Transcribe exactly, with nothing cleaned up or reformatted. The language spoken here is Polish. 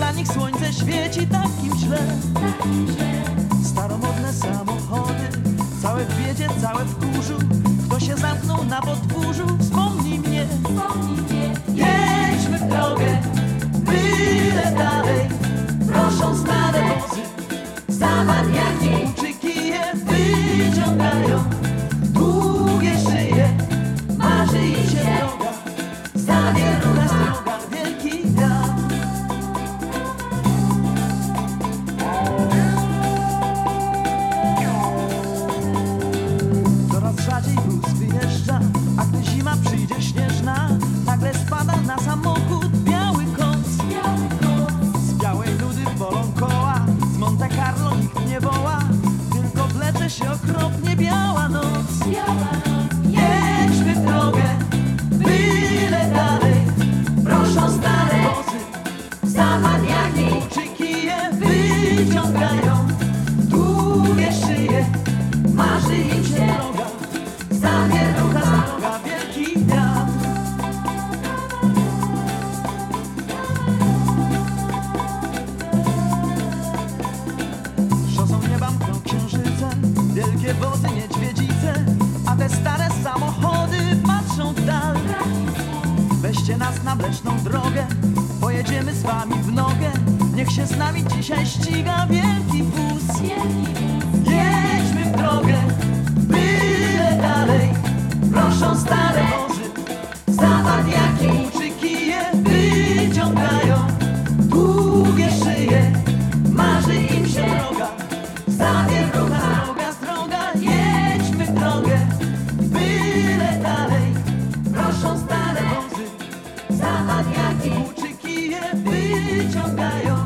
dla nich słońce świeci takim źle. Staromodne samochody, całe w biedzie, całe w kurzu. Kto się zamknął na podwórzu, wspomnij mnie. Jedźmy w drogę, byle dalej. Proszą stare wozy, za maniaki czy kije wyciągają długie szyje. Marzy im się droga, zawierucha stroga, wielki wiatr. Coraz rzadziej wóz wyjeżdża, a gdy zima przyjdzie śnieżna, nagle spada na samochód biały koc. Z białej nudy bolą koła, z Monte Carlo nikt nie woła, tylko wlecze się okropnie biała noc. Jedźmy w drogę, byle dalej. Proszą stare wozy, za maniaki czy kije wyciągają długie szyje. Marzy im się droga, zawierucha stroga, wielki wiatr. Szosą nieba mkną księżyce, wielkie wozy, niedźwiedzice, a te stare samochody patrzą w dal. Weźcie nas na mleczną drogę, pojedziemy z wami w nogę. Niech się z nami dzisiaj ściga wielki wóz. Jedźmy w drogę, byle dalej. Proszą stare wozy, za wadiaki czy kije wyciągają długie szyje. Marzy im się droga, zawierucha droga, droga. Jedźmy w drogę, byle dalej. Proszą stare wozy, za wadiaki czy kije wyciągają